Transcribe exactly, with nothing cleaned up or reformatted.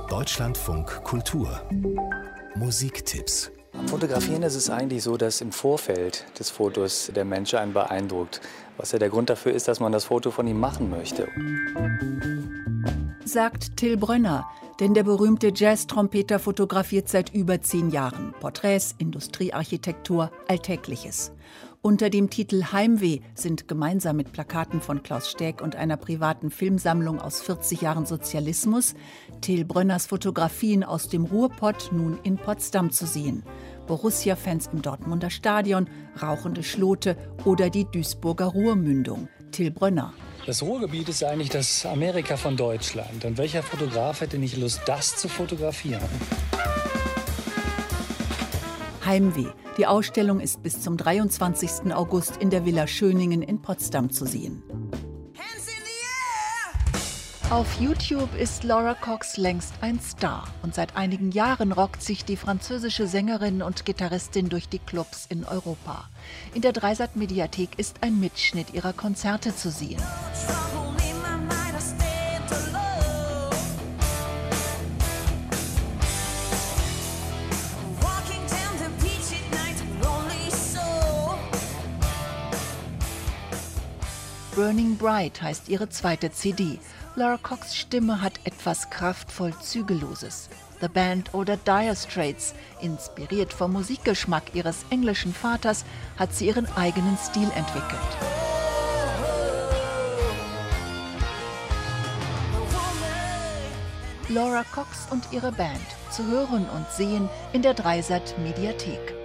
Deutschlandfunk Kultur Musiktipps. Am Fotografieren ist es eigentlich so, dass im Vorfeld des Fotos der Mensch einen beeindruckt. Was ja der Grund dafür ist, dass man das Foto von ihm machen möchte. Sagt Till Brönner, denn der berühmte Jazz-Trompeter fotografiert seit über zehn Jahren Porträts, Industriearchitektur, Alltägliches. Unter dem Titel Heimweh sind gemeinsam mit Plakaten von Klaus Steg und einer privaten Filmsammlung aus vierzig Jahren Sozialismus Till Brönners Fotografien aus dem Ruhrpott nun in Potsdam zu sehen. Borussia-Fans im Dortmunder Stadion, rauchende Schlote oder die Duisburger Ruhrmündung. Till Brönner. Das Ruhrgebiet ist eigentlich das Amerika von Deutschland. Und welcher Fotograf hätte nicht Lust, das zu fotografieren? Heimweh. Die Ausstellung ist bis zum dreiundzwanzigsten August in der Villa Schöningen in Potsdam zu sehen. Auf YouTube ist Laura Cox längst ein Star. Und seit einigen Jahren rockt sich die französische Sängerin und Gitarristin durch die Clubs in Europa. In der Dreisat-Mediathek ist ein Mitschnitt ihrer Konzerte zu sehen. Burning Bright heißt ihre zweite C D. Laura Cox' Stimme hat etwas kraftvoll Zügelloses. The Band oder Dire Straits, inspiriert vom Musikgeschmack ihres englischen Vaters, hat sie ihren eigenen Stil entwickelt. Laura Cox und ihre Band, zu hören und sehen in der Dreisat Mediathek.